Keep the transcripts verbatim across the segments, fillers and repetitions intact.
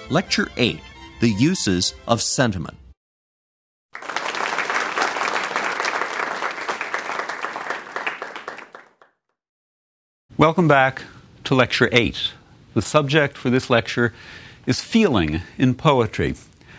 Lecture eight, The Uses of Sentiment. Welcome back to Lecture eight. The subject for this lecture is feeling in poetry.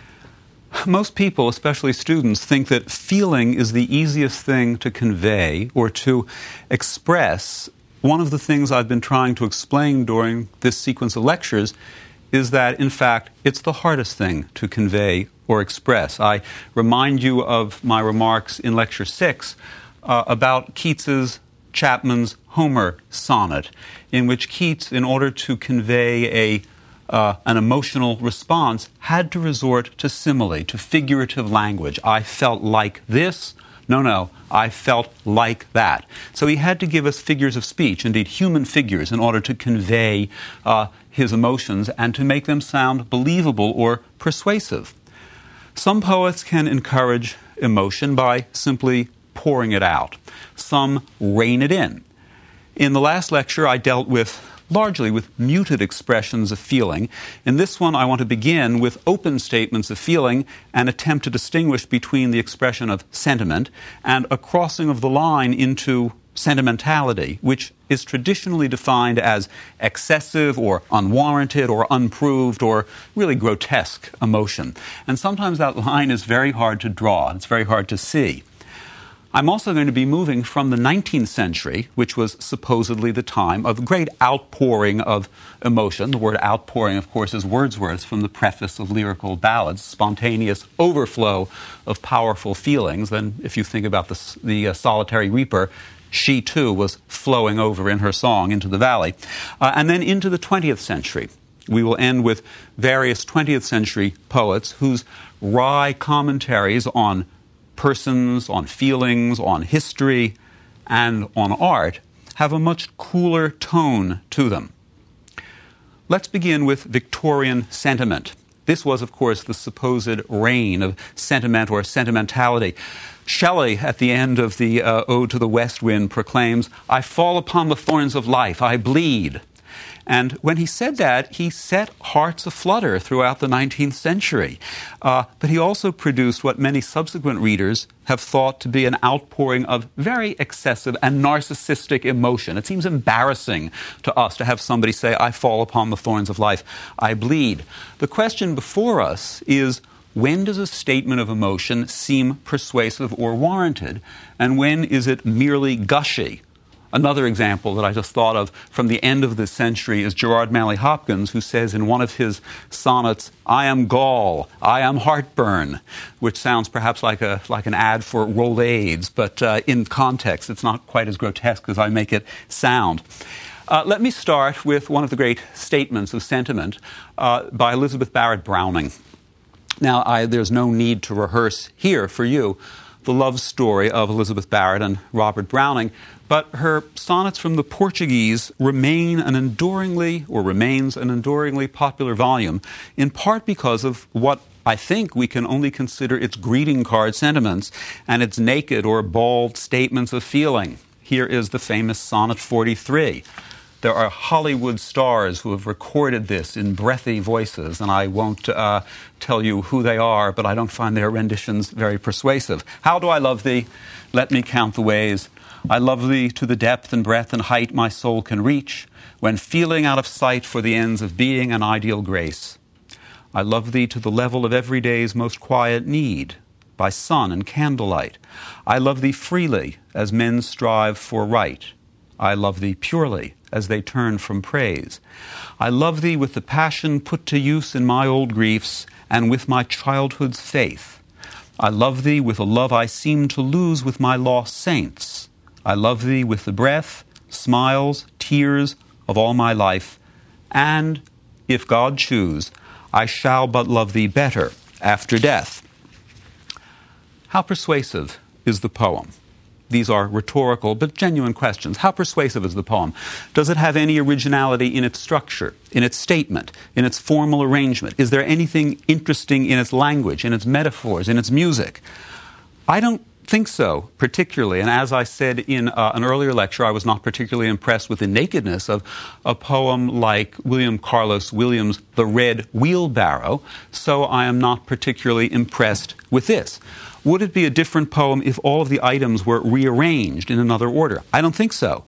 Most people, especially students, think that feeling is the easiest thing to convey or to express. One of the things I've been trying to explain during this sequence of lectures is that, in fact, it's the hardest thing to convey or express. I remind you of my remarks in Lecture six uh, about Keats's Chapman's Homer sonnet, in which Keats, in order to convey a uh, an emotional response, had to resort to simile, to figurative language. I felt like this. No, no, I felt like that. So he had to give us figures of speech, indeed human figures, in order to convey uh, his emotions and to make them sound believable or persuasive. Some poets can encourage emotion by simply pouring it out. Some rein it in. In the last lecture, I dealt with largely with muted expressions of feeling. In this one, I want to begin with open statements of feeling and attempt to distinguish between the expression of sentiment and a crossing of the line into sentimentality, which is traditionally defined as excessive or unwarranted or unproved or really grotesque emotion. And sometimes that line is very hard to draw. It's very hard to see. I'm also going to be moving from the nineteenth century, which was supposedly the time of great outpouring of emotion. The word outpouring, of course, is Wordsworth's from the preface of Lyrical Ballads, spontaneous overflow of powerful feelings. Then if you think about the, the uh, solitary reaper, she too was flowing over in her song into the valley. Uh, and then into the twentieth century. We will end with various twentieth century poets whose wry commentaries on persons, on feelings, on history, and on art have a much cooler tone to them. Let's begin with Victorian sentiment. This was, of course, the supposed reign of sentiment or sentimentality. Shelley, at the end of the uh, Ode to the West Wind, proclaims, "I fall upon the thorns of life, I bleed." And when he said that, he set hearts aflutter throughout the nineteenth century. Uh, but he also produced what many subsequent readers have thought to be an outpouring of very excessive and narcissistic emotion. It seems embarrassing to us to have somebody say, "I fall upon the thorns of life, I bleed." The question before us is, when does a statement of emotion seem persuasive or warranted? And when is it merely gushy? Another example that I just thought of from the end of this century is Gerard Manley Hopkins, who says in one of his sonnets, "I am gall, I am heartburn," which sounds perhaps like a like an ad for Rolaids, but uh, in context it's not quite as grotesque as I make it sound. Uh, let me start with one of the great statements of sentiment uh, by Elizabeth Barrett Browning. Now, I, there's no need to rehearse here for you the love story of Elizabeth Barrett and Robert Browning, but her sonnets from the Portuguese remain an enduringly, or remains an enduringly popular volume, in part because of what I think we can only consider its greeting card sentiments and its naked or bald statements of feeling. Here is the famous Sonnet forty-three. There are Hollywood stars who have recorded this in breathy voices, and I won't uh, tell you who they are, but I don't find their renditions very persuasive. How do I love thee? Let me count the ways. I love thee to the depth and breadth and height my soul can reach, when feeling out of sight for the ends of being an ideal grace. I love thee to the level of every day's most quiet need, by sun and candlelight. I love thee freely, as men strive for right. I love thee purely, as they turn from praise. I love thee with the passion put to use in my old griefs, and with my childhood's faith. I love thee with a love I seem to lose with my lost saints. I love thee with the breath, smiles, tears of all my life, and, if God choose, I shall but love thee better after death. How persuasive is the poem? These are rhetorical but genuine questions. How persuasive is the poem? Does it have any originality in its structure, in its statement, in its formal arrangement? Is there anything interesting in its language, in its metaphors, in its music? I don't think so, particularly. And as I said in uh, an earlier lecture, I was not particularly impressed with the nakedness of a poem like William Carlos Williams' The Red Wheelbarrow, so I am not particularly impressed with this. Would it be a different poem if all of the items were rearranged in another order? I don't think so.